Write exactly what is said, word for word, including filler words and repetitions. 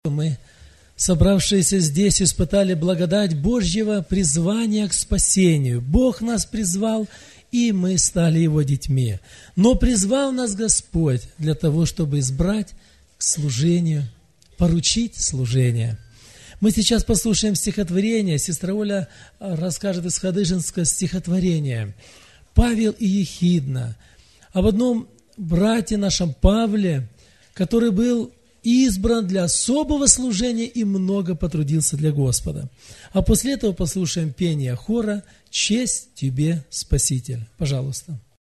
Мы, собравшиеся здесь, испытали благодать Божьего призвания к спасению. Бог нас призвал, и мы стали Его детьми. Но призвал нас Господь для того, чтобы избрать к служению, поручить служение. Мы сейчас послушаем стихотворение. Сестра Оля расскажет из Хадыженского стихотворения. Павел и Ехидна. Об одном брате нашем Павле, который был избран для особого служения и много потрудился для Господа. А после этого послушаем пение хора «Честь тебе, Спаситель». Пожалуйста.